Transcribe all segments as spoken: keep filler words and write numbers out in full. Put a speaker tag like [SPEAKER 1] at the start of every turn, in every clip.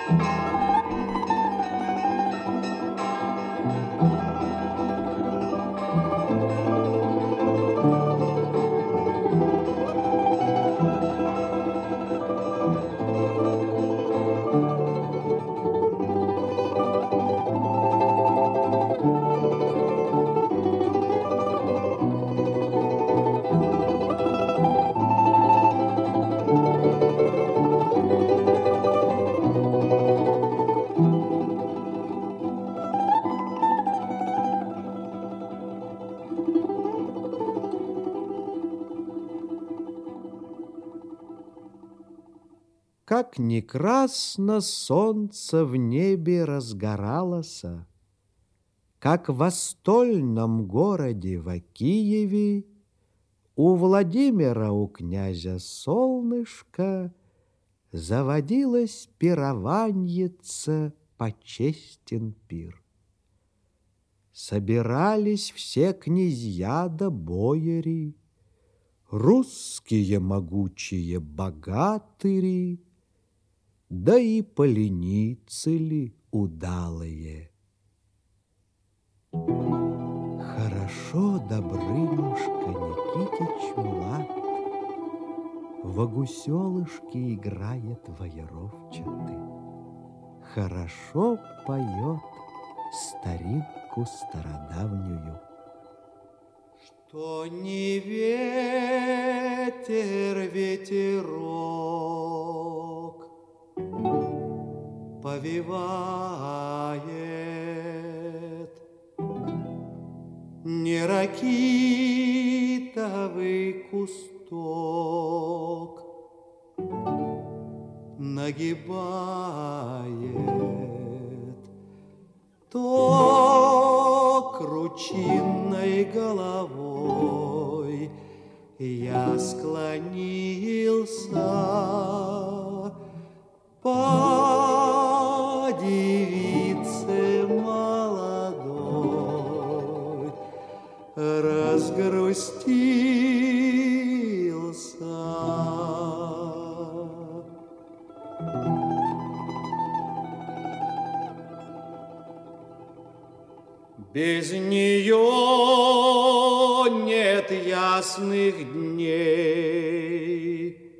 [SPEAKER 1] Как ни красно солнце в небе разгоралося, как в стольном городе в Киеве у Владимира, у князя солнышка, заводилось пированьице, почестен пир. Собирались все князья да бояри, русские могучие богатыри, да и поленицы ли удалые. Хорошо Добрынюшка Никитич млад, во гуселышки играет воеровчатый, хорошо поет старинку стародавнюю. Что не ветер, ветерок повивает, не ракитовый кусток нагибает, то кручинной головой я склонился по девице молодой, разгрустился. Без нее нет ясных дней,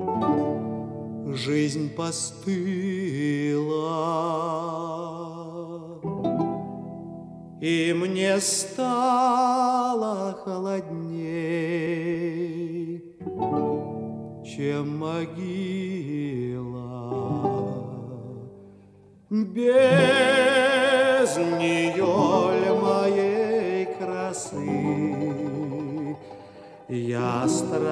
[SPEAKER 1] жизнь постыла, и мне стало холодней, чем могила. Без нее ль моей красы я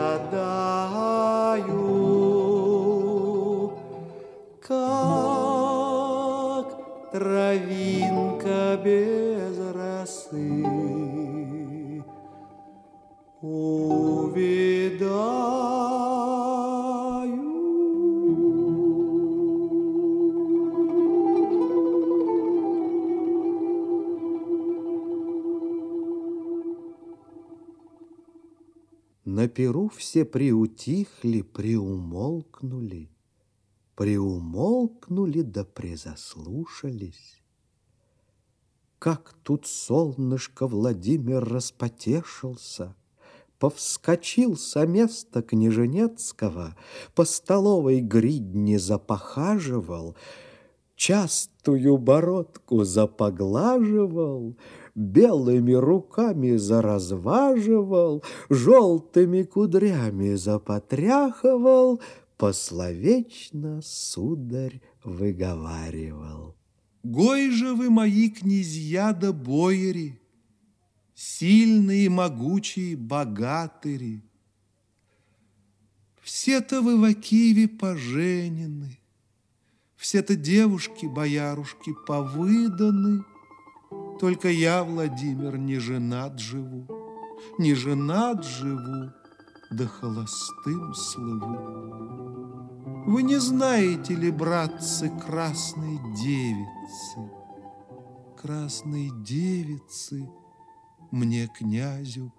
[SPEAKER 1] страдаю, как травинка без росы увядаю. На пиру все приутихли, приумолкнули, приумолкнули да призаслушались. Как тут солнышко Владимир распотешился, повскочил со места княженецкого, по столовой гридне запохаживал, частую бородку запоглаживал, белыми руками заразваживал, желтыми кудрями запотряхивал, пословечно, сударь, выговаривал. Гой же вы, мои князья да бояри, сильные, могучие, богатыри! Все-то вы в Киеве поженены, все-то девушки-боярушки повыданы, только я, Владимир, не женат живу, не женат живу, да холостым слыву. Вы не знаете ли, братцы, красной девицы, красной девицы, мне, князю,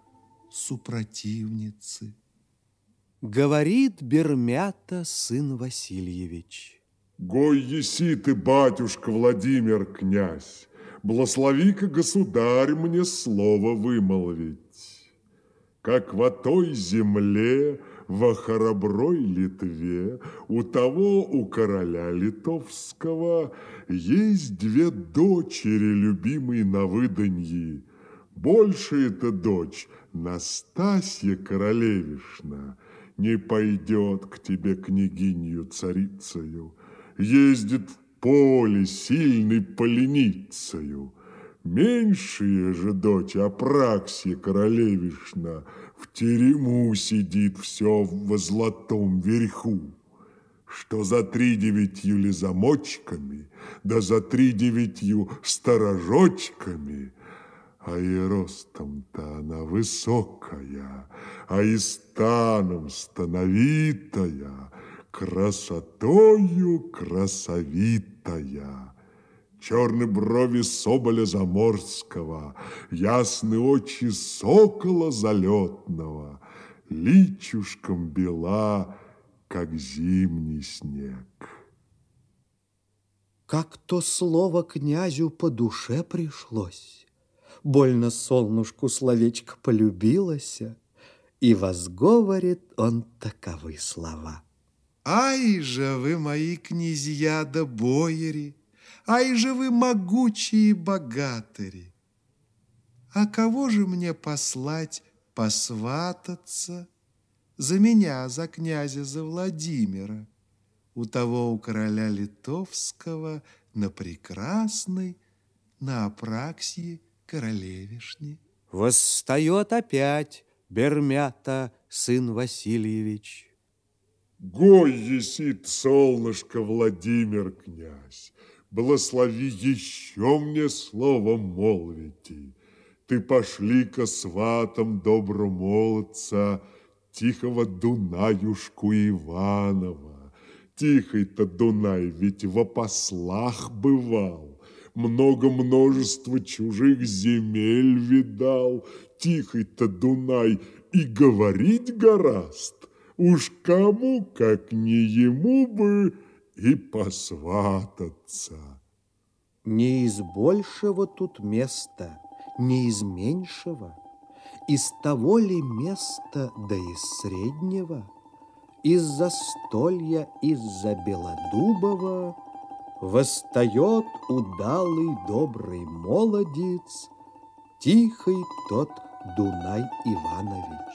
[SPEAKER 1] супротивницы? Говорит Бермята сын Васильевич:
[SPEAKER 2] Гой еси ты, батюшка Владимир, князь, благослови-ка, государь, мне слово вымолвить. Как в той земле, во хороброй Литве, у того, у короля литовского, есть две дочери, любимые на выданье. Большая-то дочь, Настасья Королевишна, не пойдет к тебе княгинью царицею, ездит в поле сильной поленицею. Меньшая же дочь, Апраксия Королевишна, в терему сидит все во золотом верху, что за три девятью ли замочками, да за три девятью сторожочками. А и ростом-то она высокая, а и станом становитая, красотою красовитая. Черные брови соболя заморского, ясные очи сокола залетного, личушком бела, как зимний снег.
[SPEAKER 3] Как то слово князю по душе пришлось, больно солнышку словечко полюбилося, и возговорит он таковы слова.
[SPEAKER 1] Ай же вы, мои князья да бояри, ай же вы, могучие богатыри! А кого же мне послать посвататься за меня, за князя, за Владимира, у того, у короля литовского, на прекрасной, на Апраксии Королевишне?
[SPEAKER 3] Восстает опять Бермята, сын Васильевич.
[SPEAKER 2] Гой есит, солнышко, Владимир, князь, благослови еще мне слово молвите. Ты пошли-ка сватом добромолодца, тихого Дунаюшку Иванова. Тихий-то Дунай ведь во послах бывал, много множества чужих земель видал. Тихий-то Дунай и говорить гораст. Уж кому, как не ему бы, и посвататься.
[SPEAKER 3] Не из большего тут места, не из меньшего, из того ли места, да из среднего, из застолья, из-за Белодубова восстает удалый добрый молодец, тихий тот Дунай Иванович.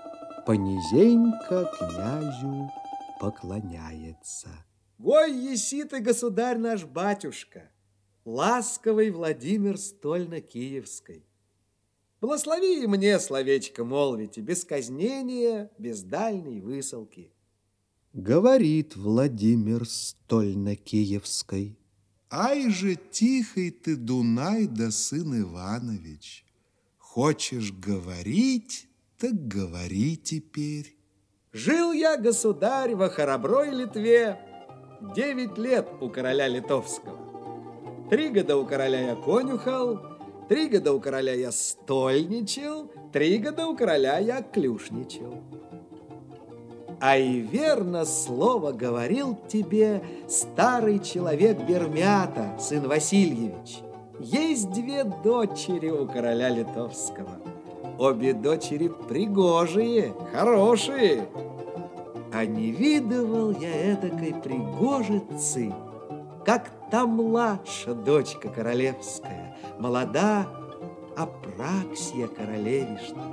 [SPEAKER 3] Понизенько князю поклоняется.
[SPEAKER 4] Гой еси ты, государь наш батюшка, ласковый Владимир Стольно-Киевской. Благослови и мне словечко молвите, без казнения, без дальней высылки.
[SPEAKER 3] Говорит Владимир Стольно-Киевской.
[SPEAKER 1] Ай же тихий ты, Дунай, да сын Иванович, хочешь говорить, так говори теперь.
[SPEAKER 4] Жил я, государь, во хороброй Литве девять лет у короля литовского. Три года у короля я конюхал, три года у короля я стольничал, три года у короля я клюшничал. А и верно слово говорил тебе старый человек Бермята, сын Васильевич. Есть две дочери у короля литовского. Обе дочери пригожие, хорошие. А не видывал я эдакой пригожицы, как та младшая дочка королевская, молода Апраксия Королевишна.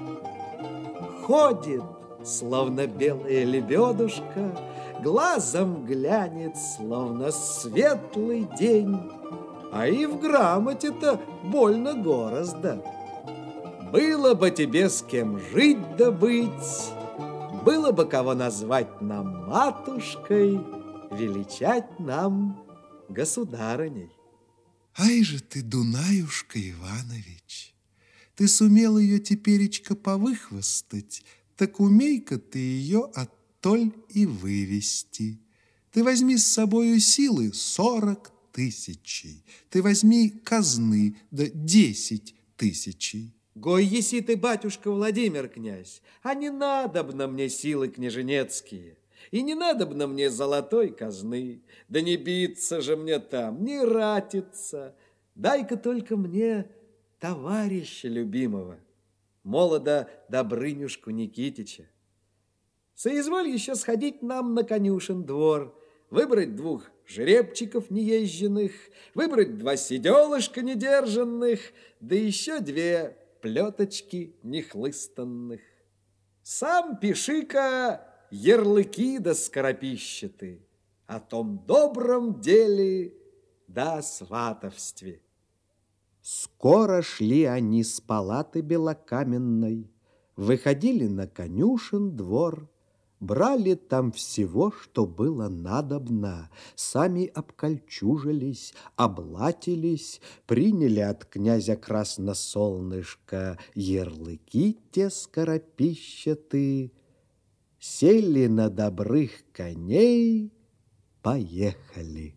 [SPEAKER 4] Ходит, словно белая лебедушка, глазом глянет, словно светлый день, а и в грамоте-то больно гораздо. Было бы тебе с кем жить да быть, было бы кого назвать нам матушкой, величать нам государыней.
[SPEAKER 1] Ай же ты, Дунаюшка Иванович, ты сумел ее теперечка повыхвостать, так умей-ка ты ее оттоль и вывести. Ты возьми с собою силы сорок тысячей, ты возьми казны, да десять тысячей.
[SPEAKER 4] Гой еси ты, батюшка Владимир, князь, а не надобно мне силы княженецкие. И не надобно мне золотой казны, да не биться же мне там, не ратиться. Дай-ка только мне товарища любимого, молода Добрынюшку Никитича. Соизволь еще сходить нам на конюшен двор, выбрать двух жеребчиков неезженных, выбрать два седелышка недержанных, да еще две плеточки нехлыстанных. Сам пиши-ка ярлыки да скоропищеты о том добром деле да сватовстве.
[SPEAKER 3] Скоро шли они с палаты белокаменной, выходили на конюшен двор, брали там всего, что было надобно, сами обкольчужились, облатились, приняли от князя Красносолнышка ярлыки те скоропищеты, сели на добрых коней, поехали.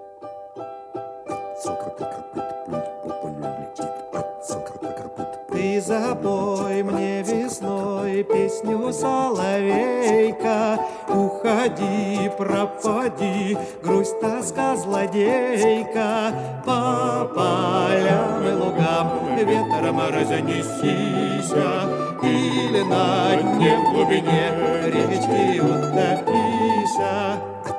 [SPEAKER 3] Ты запой мне весной песню соловейка, уходи, пропади, грусть, тоска, злодейка, по полям и лугам ветром разнесися, или на дне в глубине речки утопися.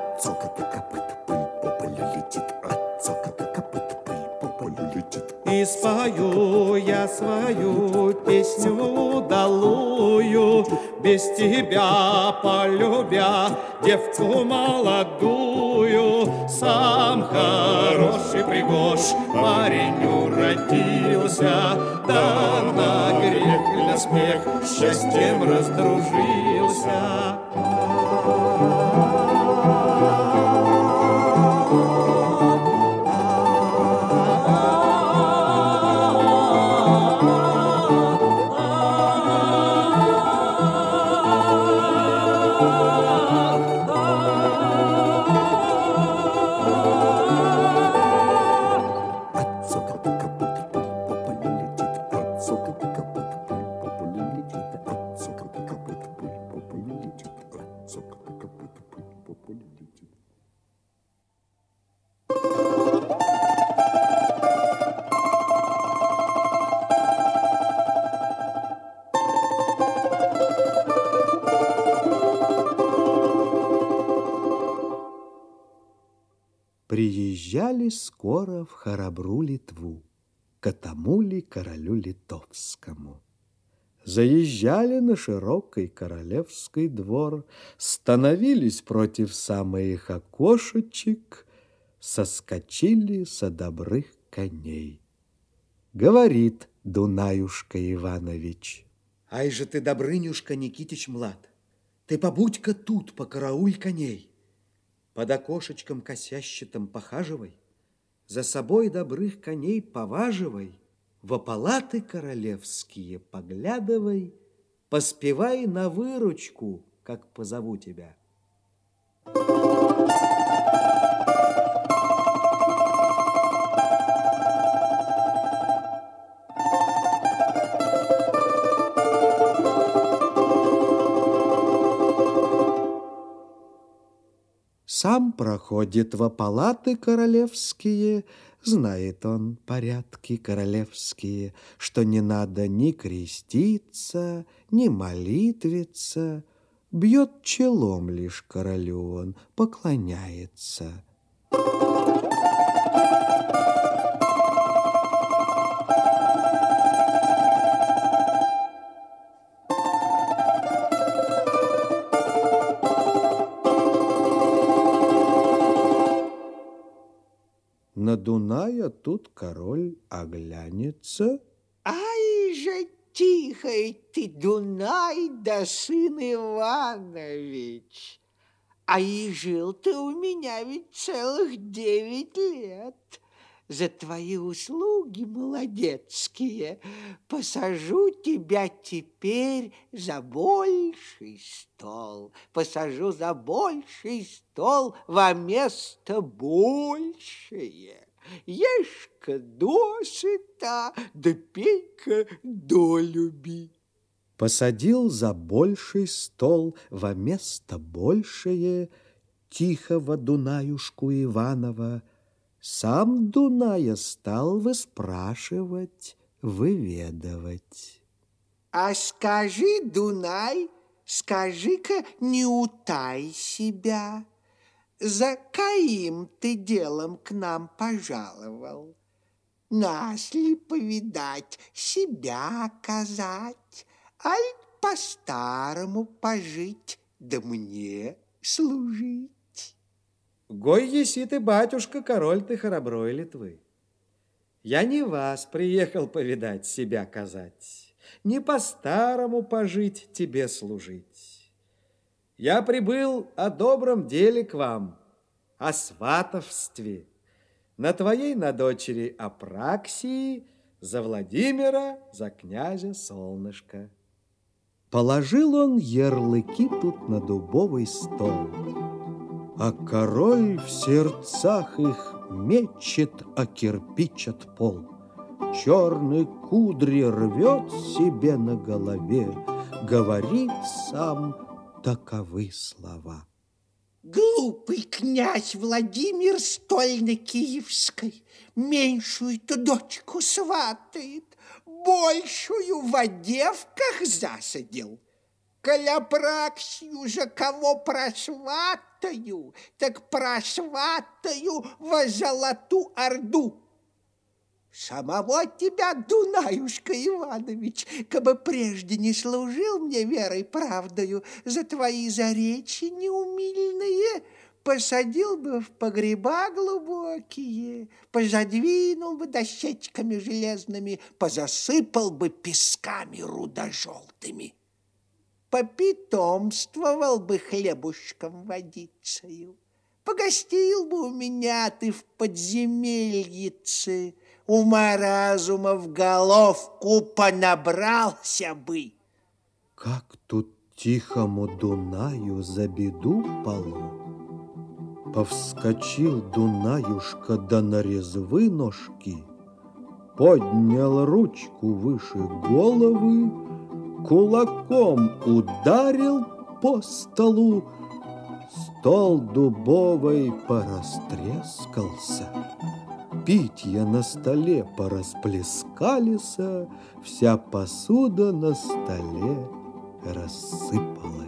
[SPEAKER 3] И спою я свою песню удалую, без тебя полюбя девку молодую. Сам хороший пригож парень уродился, да на грех и на смех счастьем раздружился. Приезжали скоро в Харабру Литву, к тому ли королю литовскому. Заезжали на широкий королевский двор, становились против самых окошечек, соскочили со добрых коней. Говорит Дунаюшка Иванович:
[SPEAKER 4] Ай же ты, Добрынюшка Никитич млад, ты побудь-ка тут, покарауль коней. Под окошечком косящитым похаживай, за собой добрых коней поваживай, во палаты королевские поглядывай, поспевай на выручку, как позову тебя.
[SPEAKER 3] Сам проходит во палаты королевские, знает он порядки королевские, что не надо ни креститься, ни молитвиться, бьет челом лишь королю он, поклоняется. На Дуная тут король оглянется.
[SPEAKER 5] Ай же тихой ты, Дунай, да сын Иванович! А и жил ты у меня ведь целых девять лет. За твои услуги молодецкие посажу тебя теперь за больший стол. Посажу за больший стол во место большее. Ешь-ка досыта, да пей-ка долюби.
[SPEAKER 3] Посадил за больший стол во место большее тихого Дунаюшку Иванова. Сам Дуная стал выспрашивать, выведывать.
[SPEAKER 5] А скажи, Дунай, скажи-ка, не утай себя, за каким ты делом к нам пожаловал? Нас ли повидать, себя оказать, аль по-старому пожить, да мне служить?
[SPEAKER 4] Гой еси ты, батюшка, король ты хороброй Литвы. Я не вас приехал повидать, себя казать, не по-старому пожить, тебе служить. Я прибыл о добром деле к вам, о сватовстве, на твоей, на дочери Апраксии, за Владимира, за князя Солнышко.
[SPEAKER 3] Положил он ярлыки тут на дубовый стол, а король в сердцах их мечет, а кирпичат пол. Черный кудри рвет себе на голове, говорит сам таковы слова.
[SPEAKER 5] Глупый князь Владимир стольно-киевской меньшую-то дочку сватает, большую в девках засадил. Коля Апраксию же кого просватаю, так просватаю во Золоту Орду. Самого тебя, Дунаюшка Иванович, кабы прежде не служил мне верой правдою, за твои заречи неумильные посадил бы в погреба глубокие, позадвинул бы дощечками железными, позасыпал бы песками рудожелтыми. Попитомствовал бы хлебушком водицею, погостил бы у меня ты в подземельице, ума-разума в головку понабрался бы.
[SPEAKER 3] Как тут тихому Дунаю за беду полу. Повскочил Дунаюшка да на резвы ножки, поднял ручку выше головы, кулаком ударил по столу. Стол дубовый порастрескался, питья на столе порасплескались, вся посуда на столе рассыпалась.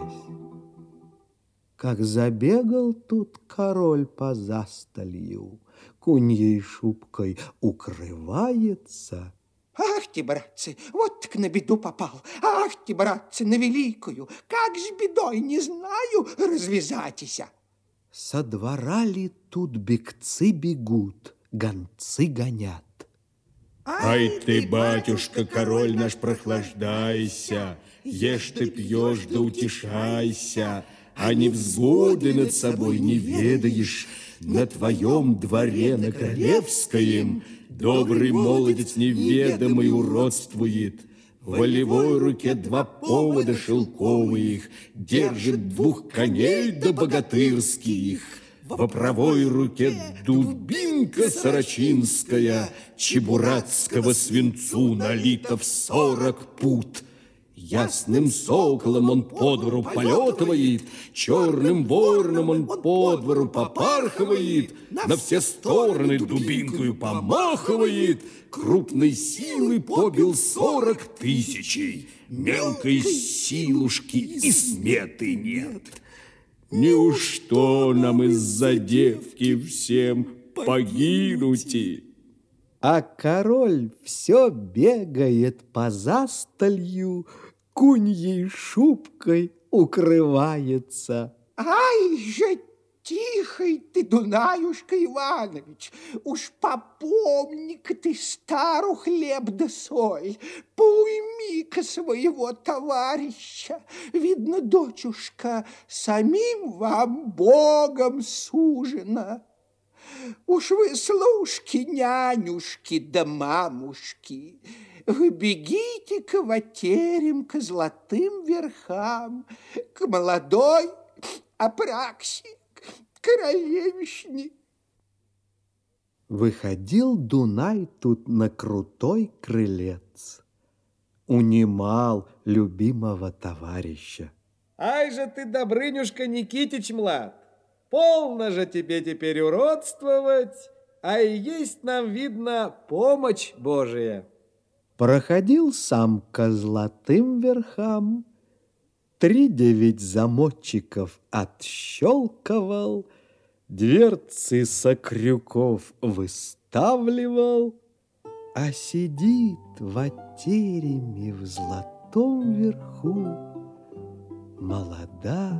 [SPEAKER 3] Как забегал тут король по застолью, куньей шубкой укрывается.
[SPEAKER 5] Ах ты, братцы, вот так на беду попал. Ах ты, братцы, на великую. Как с бедой, не знаю, развязатися.
[SPEAKER 3] Со двора ли тут бегцы бегут, гонцы гонят.
[SPEAKER 6] Ай ты, батюшка, король наш, прохлаждайся, ешь ты пьешь, да утешайся, а невзгоды над собой не ведаешь. На твоем дворе, на королевскоем, добрый молодец неведомый уродствует. В волевой руке два повода шелковых, держит двух коней да богатырских. Во правой руке дубинка сорочинская, чебурацкого свинцу налита в сорок пуд. Ясным соколом он по двору полетывает, черным вороном он по двору попархивает, на все стороны дубинкою помахивает, крупной силы побил сорок тысячей, мелкой силушки и сметы нет. Неужто нам из-за девки всем погинуть?
[SPEAKER 3] А король все бегает по застолью, куньей шубкой укрывается.
[SPEAKER 5] Ай же тихой ты, Дунаюшка Иванович, уж попомни-ка ты стару хлеб да соль, поуйми-ка своего товарища. Видно, дочушка, самим вам Богом сужена. Уж вы служки, нянюшки да мамушки, вы бегите к ватерям, к золотым верхам, к молодой Апраксии, к королевишне.
[SPEAKER 3] Выходил Дунай тут на крутой крылец. унимал любимого товарища.
[SPEAKER 4] Ай же ты, Добрынюшка Никитич млад, полно же тебе теперь уродствовать, а и есть нам, видно, помощь Божия.
[SPEAKER 3] Проходил сам ко золотым верхам, три девять замочков отщелковал, дверцы со крюков выставливал, а сидит в тереме в золотом верху молода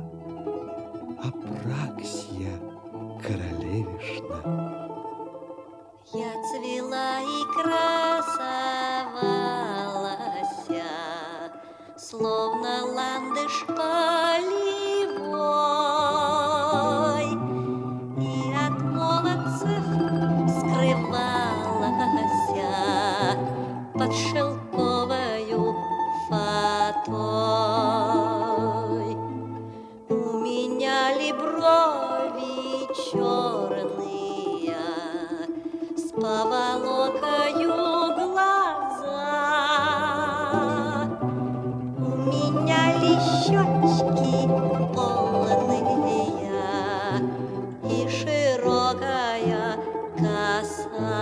[SPEAKER 3] Апраксия королевишна.
[SPEAKER 7] Я цвела и красовалася, словно ландыш полевой, и от молодцев скрывалася под шелковою фатой. У меня ли брови черные, с поволокою глаза, у меня ли щечки полные и широкая коса.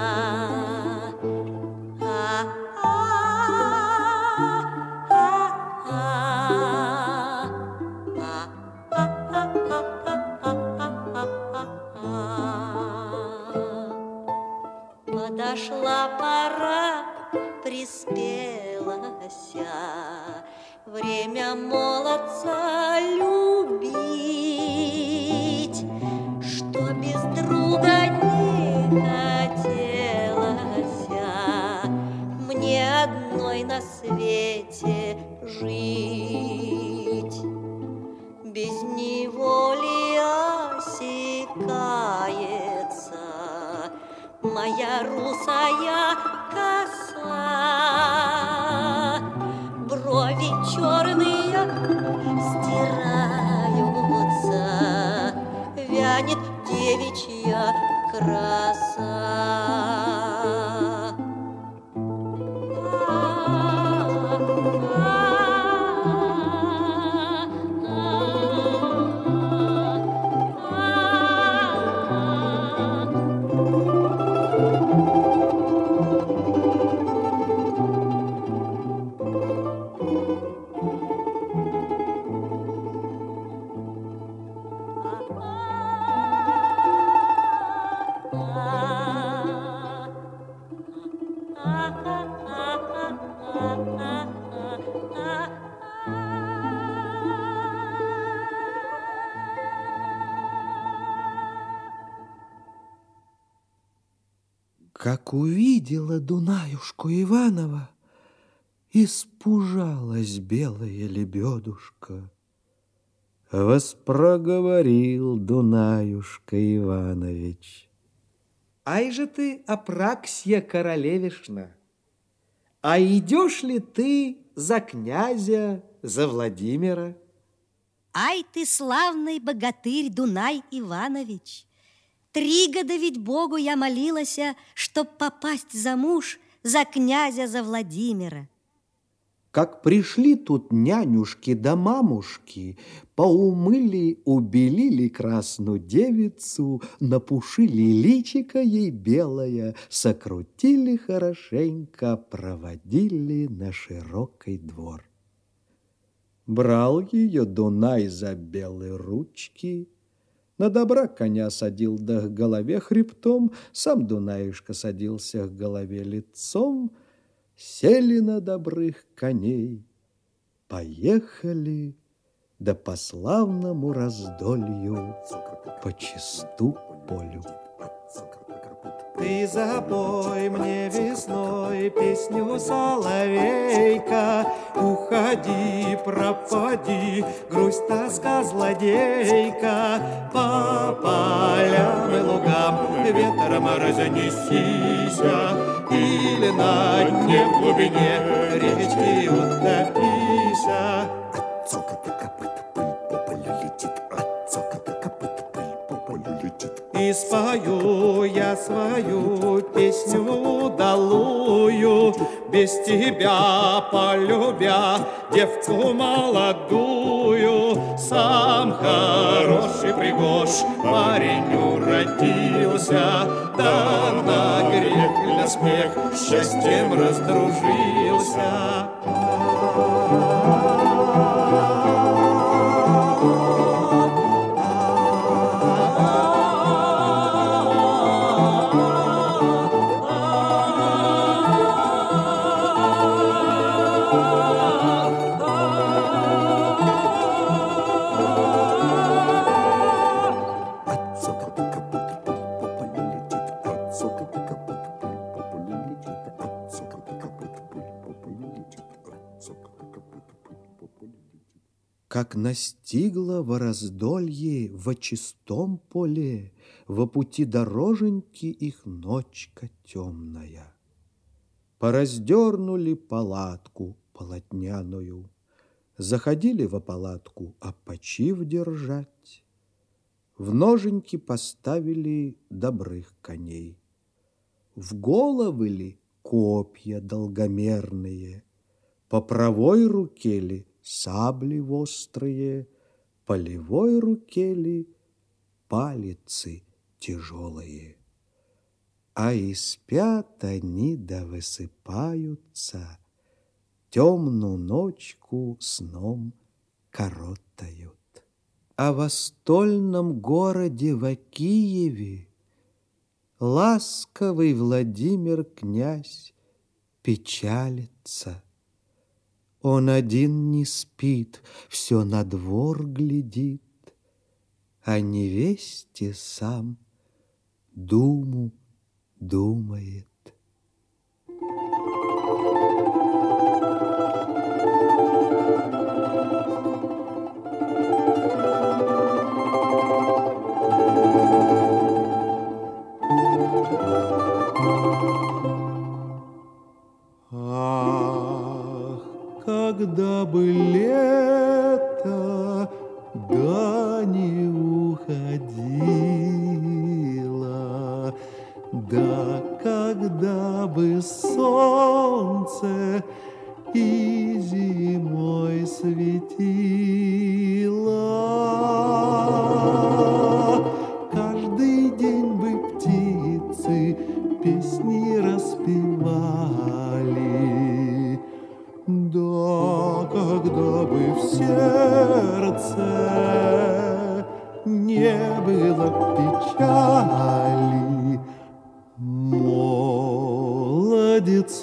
[SPEAKER 7] Подошла пора, приспелася, время молодца любить, что без друга не хотелося мне одной на свете жить. Без него ли осекается моя русая коса, брови черные стираются, вянет девичья краса.
[SPEAKER 3] Как увидела Дунаюшку Иванова, испужалась белая лебедушка. Воспроговорил Дунаюшка Иванович:
[SPEAKER 4] Ай же ты, Апраксия королевишна, а идешь ли ты за князя, за Владимира?
[SPEAKER 7] Ай ты, славный богатырь Дунай Иванович! Три года ведь Богу я молилася, чтоб попасть замуж за князя, за Владимира.
[SPEAKER 3] Как пришли тут нянюшки да мамушки, поумыли, убелили красную девицу, напушили личико ей белое, сокрутили хорошенько, проводили на широкий двор. Брал ее Дунай за белые ручки, на добра коня садил да к голове хребтом, сам Дунаюшка садился к голове лицом, сели на добрых коней, поехали, да по славному раздолью по чисту полю.
[SPEAKER 4] Ты запой мне весной песню соловейка, уходи, пропади, грусть, тоска, злодейка, по полям и лугам ветром разнесися, или на дне в глубине речки утопися. От цокота копыт пыль по полю летит, от цокота копыт пыль по полю летит. и спою я свою песню удалую, без тебя полюбя девку молодую. Сам хороший пригож парень уродился, да на грех и на смех счастьем раздружился.
[SPEAKER 3] Как настигла во раздолье, во чистом поле, во пути дороженьки их ночка темная. Пораздернули палатку полотняную, заходили во палатку опочив держать, в ноженьки поставили добрых коней, в головы ли копья долгомерные, по правой руке ли сабли острые, по левой руке ли палицы тяжелые. А и спят они да высыпаются, темную ночку сном коротают. А в стольном городе во Киеве ласковый Владимир князь печалится. Он один не спит, все на двор глядит, о невесте сам думу думает. Когда бы лето, да не уходило, да когда бы солнце и зимой светило, каждый день бы птицы песни распевали, да когда бы в сердце не было печали, молодец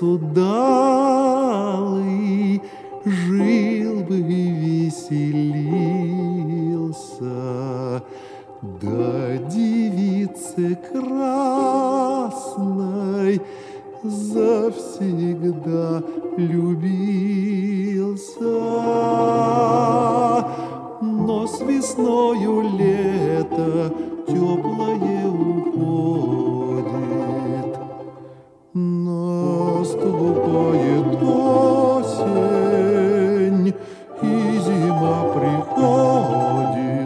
[SPEAKER 3] удалый жил бы и веселился, да девице красной завсегда любился. Но с весною лето теплое уходит, наступает осень, и зима приходит.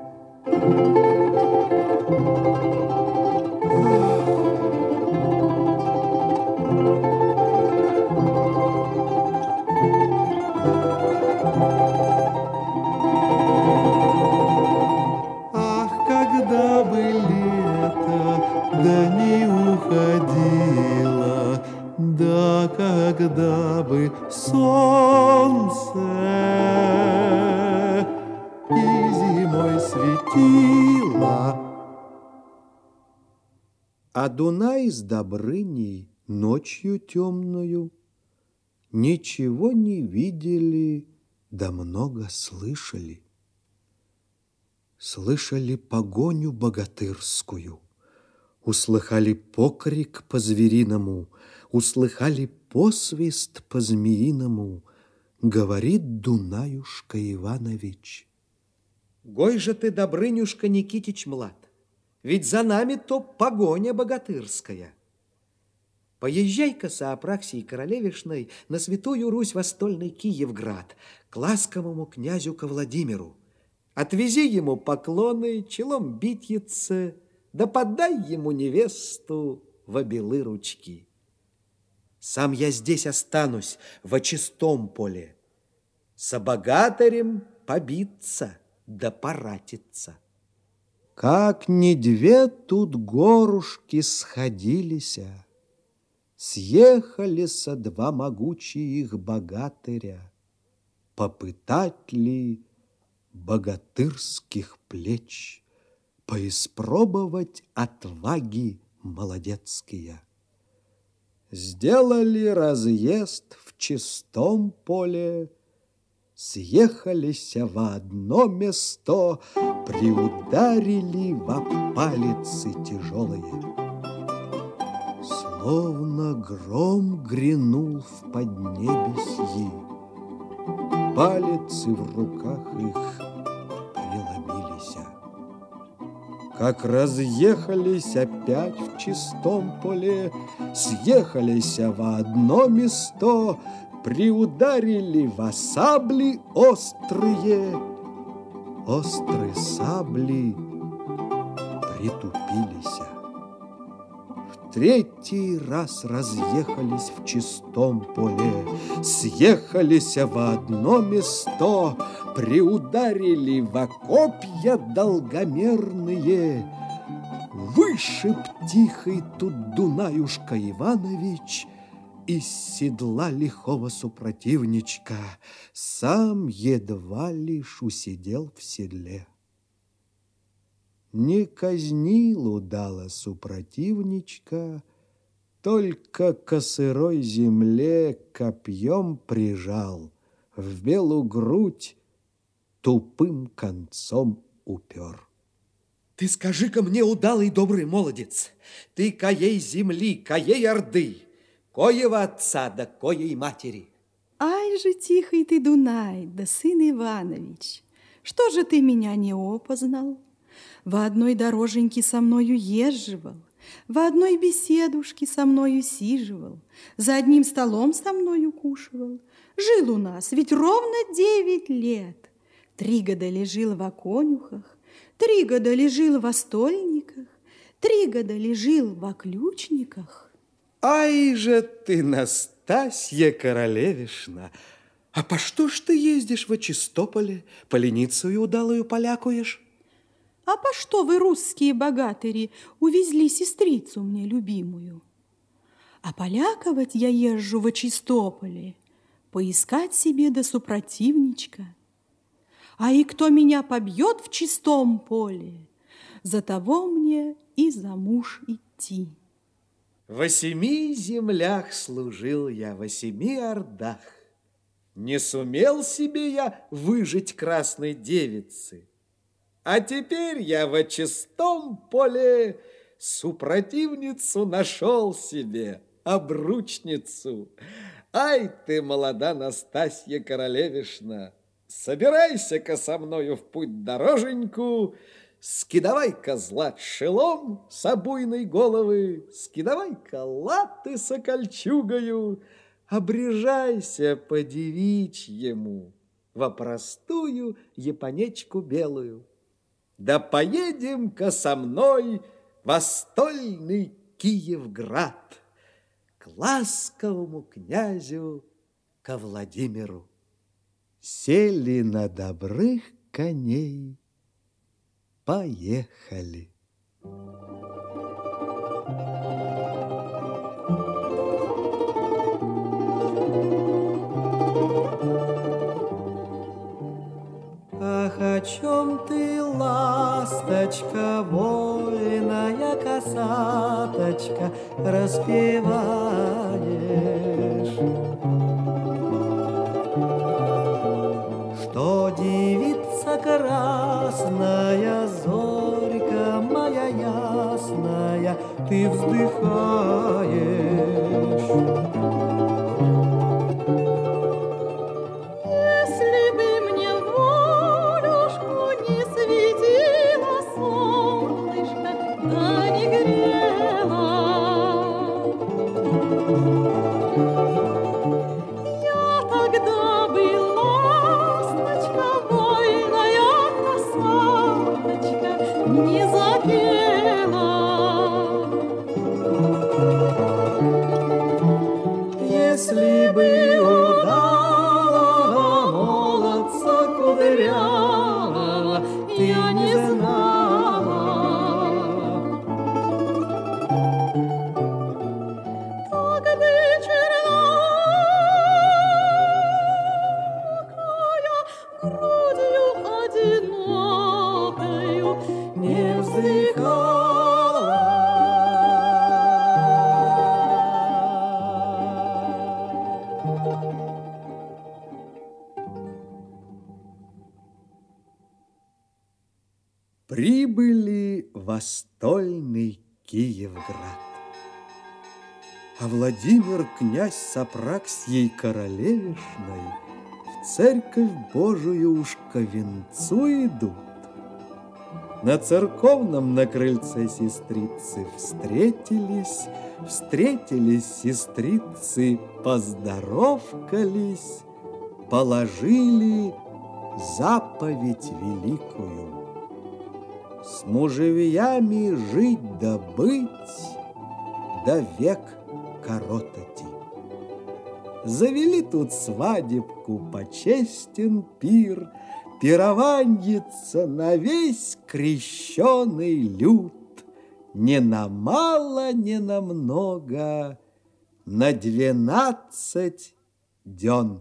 [SPEAKER 3] Когда бы солнце и зимой светило. А Дунай с Добрыней ночью темную ничего не видели, да много слышали. Слышали погоню богатырскую, услыхали покрик по-звериному, услыхали посвист по-змеиному, говорит Дунаюшка Иванович.
[SPEAKER 4] Гой же ты, Добрынюшка Никитич млад, ведь за нами то погоня богатырская. Поезжай-ка со Апраксией Королевишной на святую Русь во стольный Киевград, к ласковому князю ко Владимиру. Отвези ему поклоны, челом битьице, да подай ему невесту во белы ручки. Сам я здесь останусь, во чистом поле, со богатырем побиться да поратиться.
[SPEAKER 3] Как ни две тут горушки сходилися, съехалися два могучие их богатыря, попытать ли богатырских плеч, поиспробовать отваги молодецкие. Сделали разъезд в чистом поле, съехалися во одно место, приударили во палицы тяжелые. Словно гром грянул в поднебесье, палицы в руках их преломились. Как разъехались опять в чистом поле, съехались во одно место, приударили во сабли острые, острые сабли притупились. В третий раз разъехались в чистом поле, съехались во одно место, приударили во копья долгомерные. Вышиб тихий тут Дунаюшка Иванович из седла лихого супротивничка, сам едва лишь усидел в седле. Не казнил удало супротивничка, только к сырой земле копьем прижал, в белую грудь тупым концом упер.
[SPEAKER 4] Ты скажи-ка мне, удалый добрый молодец, ты коей земли, коей орды, коего отца да коей матери?
[SPEAKER 8] Ай же тихий ты, Дунай, да сын Иванович, что же ты меня не опознал? В одной дороженьке со мною езживал, в одной беседушке со мною сиживал, за одним столом со мною кушивал. Жил у нас ведь ровно девять лет. Три года лежил во конюхах, три года лежил во стольниках, три года лежил во ключниках.
[SPEAKER 4] Ай же ты, Настасья Королевишна, а по что ж ты ездишь во Чистополе, поленицию удалую полякуешь?
[SPEAKER 8] А по что вы, русские богатыри, увезли сестрицу мне любимую? А поляковать я езжу во Чистополе, поискать себе да супротивничка. А и кто меня побьет в чистом поле, за того мне и за муж идти.
[SPEAKER 4] Во семи землях служил я, во семи ордах. Не сумел себе я выжить красной девицы. А теперь я во чистом поле супротивницу нашел себе, обручницу. Ай ты, молода Настасья Королевишна, собирайся-ка со мною в путь дороженьку, скидавай-ка злат шелом с обуйной головы, скидавай-ка латы с окольчугою, обрежайся по девичьему во простую японечку белую. Да поедем-ка со мной во стольный Киевград к ласковому князю, ко Владимиру.
[SPEAKER 3] Сели на добрых коней, поехали.
[SPEAKER 9] Ах, о чем ты, ласточка, вольная косаточка, распеваешь? Что девица красная, зорька моя ясная, ты вздыхаешь?
[SPEAKER 8] Не запела.
[SPEAKER 9] Если бы удалого молодца кудрявого ты не знала, так бы чернокая грудью одинокою не вздыхала.
[SPEAKER 4] Прибыли во стольный Киевград. А Владимир, князь с Апраксией королевишной, в церковь Божию уж ко венцу идут. На церковном на крыльце сестрицы встретились, встретились сестрицы, поздоровкались, положили заповедь великую. С мужевьями жить да быть, да век коротати. Завели тут свадебку, почестен пир, пированьица на весь крещеный люд. Не на мало, не на много, на двенадцать дён.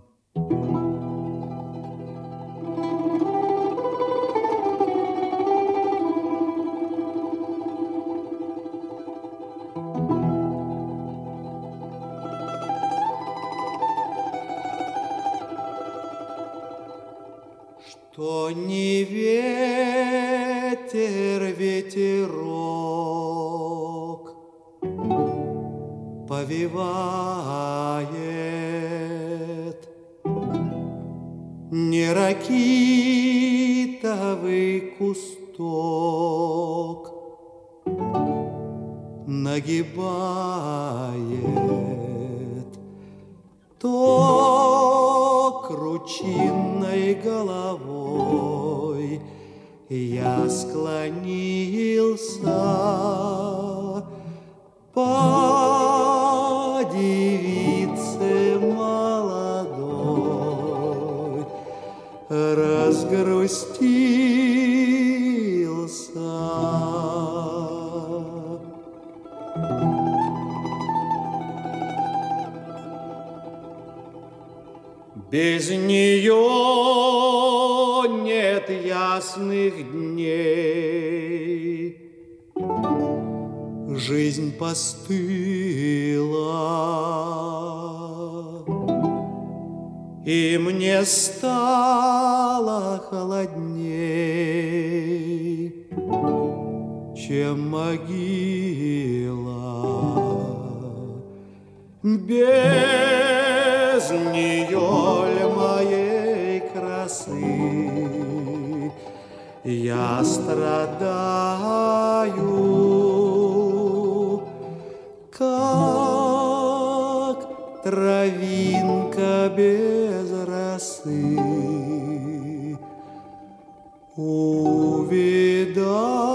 [SPEAKER 9] Что не ветер, ветерок повивает, не ракитовый кусток нагибает, то кручинной головой я склонился по девице молодой, разгрустился. Без нее нет ясных дней, жизнь постыла, и мне стало холодней, чем могила. Без нее ль моей красы я страдаю, как травинка без росы увидаю.